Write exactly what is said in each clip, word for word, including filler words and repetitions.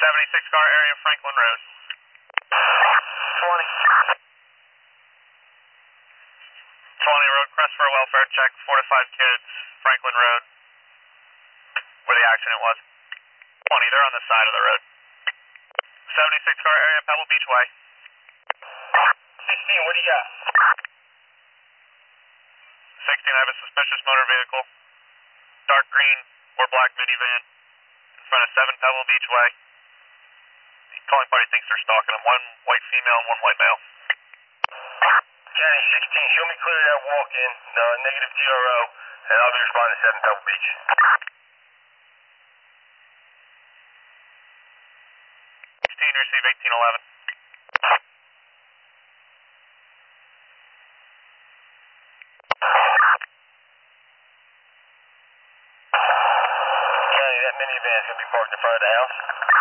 seventy-six car area, Franklin Road. twenty. twenty road, crest for a welfare check, four to five kids, Franklin Road, where the accident was. twenty, they're on the side of the road. seventy-six car area, Pebble Beach Way. sixteen, what do you got? sixteen, I have a suspicious motor vehicle, dark green or black minivan, in front of seven Pebble Beach Way. The calling party thinks they're stalking them, one white female and one white male. County sixteen, show me clear that walk-in, uh, negative T R O, and I'll be responding to seven Pebble Beach. sixteen, receive eighteen eleven. County, that minivan is going to be parked in front of the house.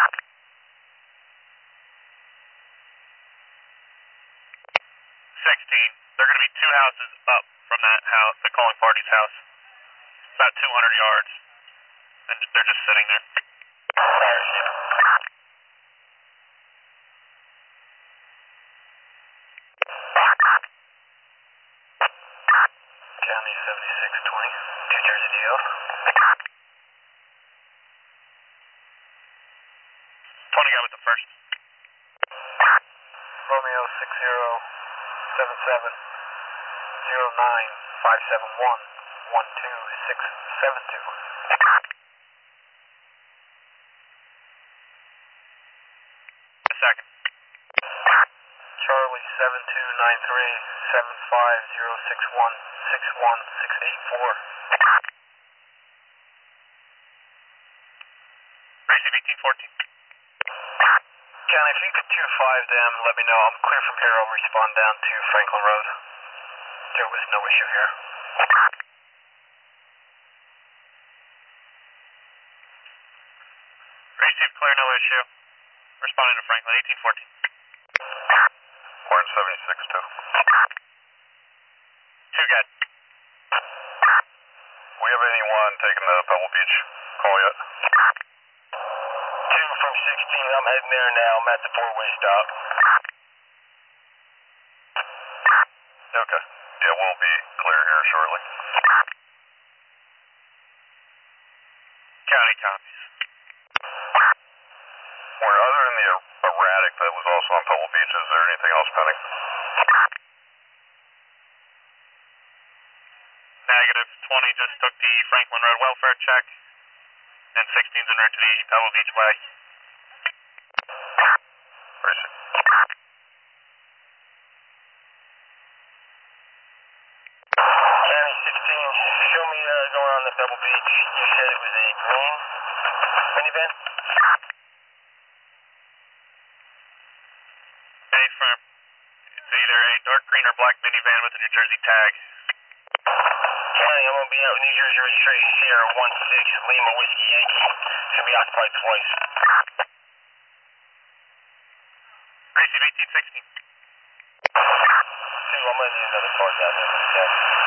sixteen, they're going to be two houses up from that house, the calling party's house. About two hundred yards. And they're just sitting there. County seventy-six twenty, New Jersey D L. twenty got with the first. Romeo six zero seven seven zero nine five seven one one two six seven two. The second. Charlie seven two nine three seven five zero six one six one six eight four. Receive eighteen fourteen. County, if you could two five them, let me know. I'm clear from here. I'll respond down to Franklin Road. There was no issue here. Receive clear, no issue. Responding to Franklin, eighteen fourteen. Orange seventy-six two. Two good. We have anyone taking the Pebble Beach call yet? Two from sixteen. I'm heading there now. I'm at the four-way stop. Okay. Yeah, we'll be clear here shortly. County copies. Where other than the erratic that was also on Pebble Beach, is there anything else pending? Negative. twenty just took the Franklin Road welfare check, and sixteen's en route to the Pebble Beach Way. Appreciate it. County sixteen, show me uh, going on the Pebble Beach. You said it was a green minivan? A firm. It's either a dark green or black minivan with a New Jersey tag. County, I'm going to be out in New Jersey registration Sierra one six Lima Whiskey Yankee. It's going to be occupied twice. Receive eighteen sixteen. Two, I'm going to need another car down there. Okay.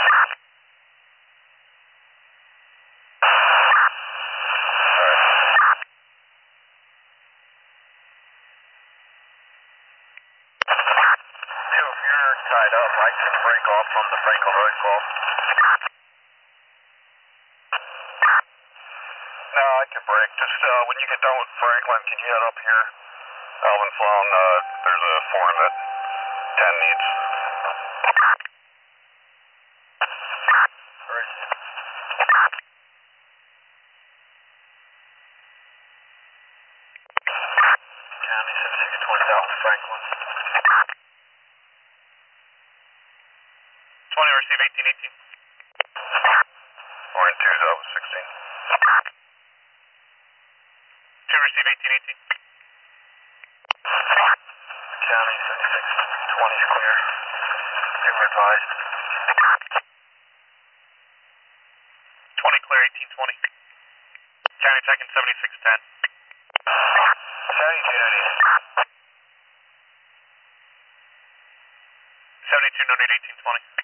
Two, if you're tied up, I can break off from the Franklin Road call. No, I can break. Just uh, when you get done with Franklin, can you head up here? Alvin Sloan, uh, there's a form that ten needs. Where is he? County seventy-six twenty South Franklin. twenty, receive eighteen eighteen. Orange two, that was sixteen. two, receive eighteen eighteen. County seventy-six twenty is clear. They were advised. twenty clear, eighteen twenty. County checking seventy-six ten. County duty. seventy-two no need eighteen twenty.